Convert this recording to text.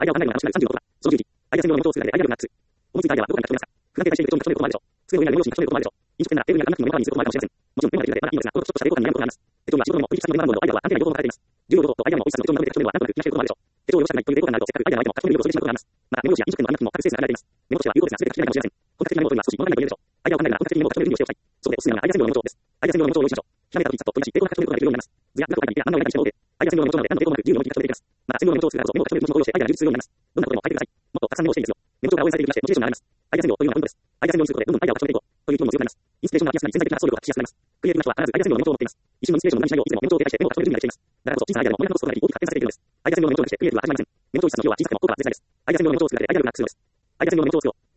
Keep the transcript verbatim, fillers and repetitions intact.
アイデアを考えるのが楽しくなるさんじゅうろくコーナー。そのじゅうじ。アイデア専用のメモ帳を作るだけでアイデア力がつく。思いついたアイデアはどこに書き留めますか。不安定対している人に書き留めることもあるでしょう。机の上にあるメモ用紙に書き留めることもあるでしょう。飲食店ならテーブルや看板付近のメモ欄にすることもあるかもしれません。もちろんメモができるだけでまだいいのですが、このちょっとした英語感に悩むことがあります。デジタルにらめることがあります。手帳を用意した時にアイデアは何点や用語を書かれています。重要度とアイデアの美味しさののをまとめて書き留めることもあるでしょう。手帳を用意した際にに書き留めることがあるでしょう。手帳を用意した時に抵抗感があるとせっかくアイデアのアイテムを書き留めることをそれでしまうことがあります。またメモ用紙や飲食店の看板付近のメモ帳を用意します。アイデア専用のメモ帳を作るだけでアイデア力がつくのです。アイデア専用のメモ帳を作る。